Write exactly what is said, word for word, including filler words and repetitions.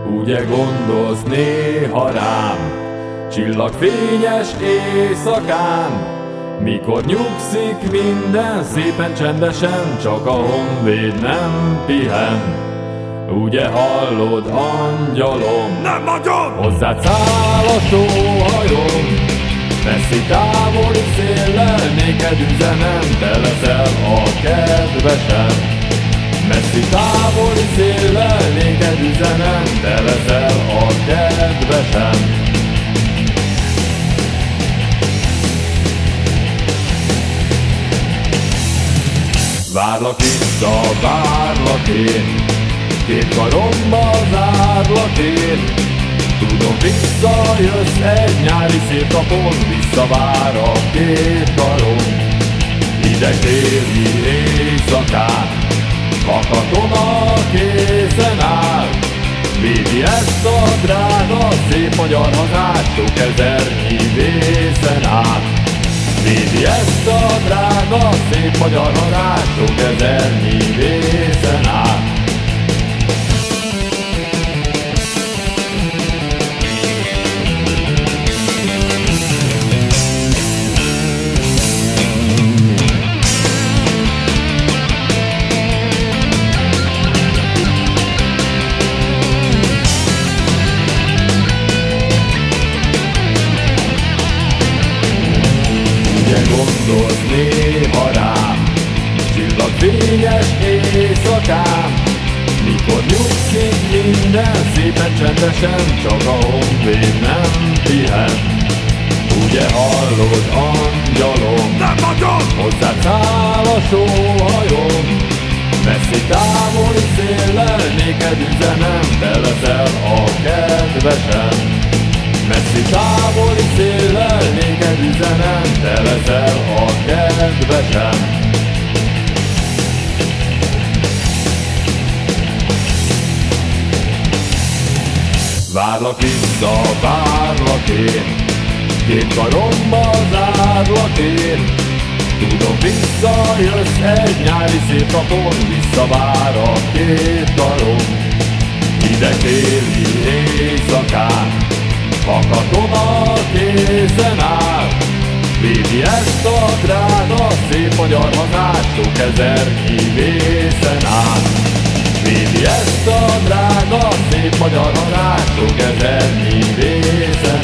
Ugye gondolsz néha rám, csillagfényes éjszakán, mikor nyugszik minden szépen csendesen, csak a honvéd nem pihen. Ugye hallod, angyalom, nem nagyon! hozzád száll a sóhajom, messzi távoli széllel néked üzenem, te leszel a kedvesem. Messzi távoli széllel néked üzenem, te leszel a kedvesem. Várlak vissza, várlak én, két karomba zárlak én. Tudom, visszajössz egy nyári szép napon, visszavár a két karom. Hideg téli éjszakán, a katona készen áll, védi ezt a drága szép magyar hazát, sok ezernyi vészen át. Védi ezt a drága szép magyar hazát, sok ezernyi vészen át. Gondolsz néha rám, csillagfényes éjszakán, mikor nyugszik minden szépen csendesen, csak a honvéd nem pihen. Ugye hallod, angyalom, nem nagyon! hozzád száll a sóhajom, messzi távoli széllel néked üzenem, te leszel a kedvesem. Messzi távoli széllel néked üzenem, te leszel a kedvesem. Várlak vissza, várlak én, két karomba zárlak én. Tudom, visszajössz egy nyári szép napon, visszavár a két karom. Hideg téli éjszakán, a katona készen áll, védi ezt a drága szép magyar hazát, sok ezernyi vészen át. Védi ezt a drága szép magyar hazát, sok ezernyi vészen